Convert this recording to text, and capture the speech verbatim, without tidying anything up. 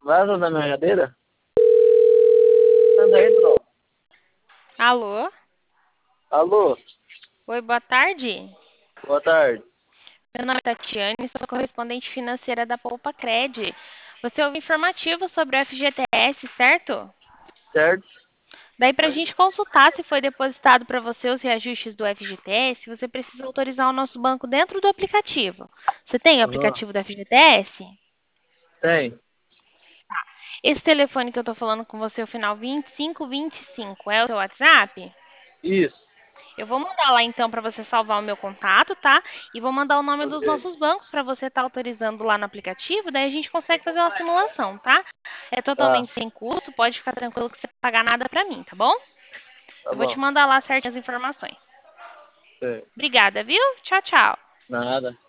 Vaza da minha cadeira? Anda aí, Bruno. Alô? Alô, Oi, boa tarde. boa tarde. Meu nome é Tatiane, sou correspondente financeira da Poupa Cred. Você ouviu informativo sobre o F G T S, certo? Certo? Daí, para a gente consultar se foi depositado para você os reajustes do F G T S, você precisa autorizar o nosso banco dentro do aplicativo. Você tem o Aham. aplicativo do F G T S? Tem. Esse telefone que eu estou falando com você, o final vinte e cinco vinte e cinco, é o seu WhatsApp? Isso. Eu vou mandar lá então para você salvar o meu contato, tá? E vou mandar o nome dos Ok. nossos bancos para você estar autorizando lá no aplicativo, daí a gente consegue fazer uma simulação, tá? É Tá, totalmente sem custo, pode ficar tranquilo que você não vai pagar nada para mim, tá bom? tá Eu vou te bom. mandar lá certas informações. Sei. Obrigada, viu? Tchau, tchau. Nada.